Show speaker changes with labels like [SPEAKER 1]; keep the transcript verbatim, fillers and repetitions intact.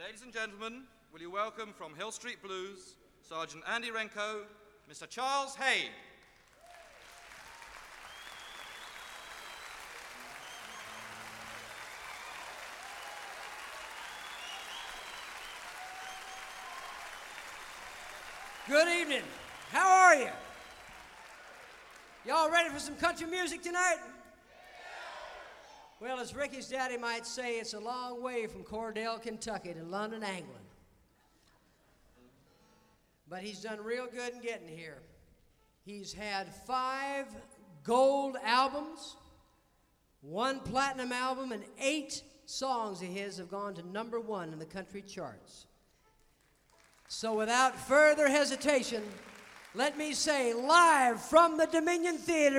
[SPEAKER 1] Ladies and gentlemen, will you welcome from Hill Street Blues, Sergeant Andy Renko, Mister Charles Hay.
[SPEAKER 2] Good evening. How are you? Y'all ready for some country music tonight? Well, as Ricky's daddy might say, it's a long way from Cordell, Kentucky to London, England. But he's done real good in getting here. He's had five gold albums, one platinum album, and eight songs of his have gone to number one in the country charts. So without further hesitation, let me say, live from the Dominion Theater,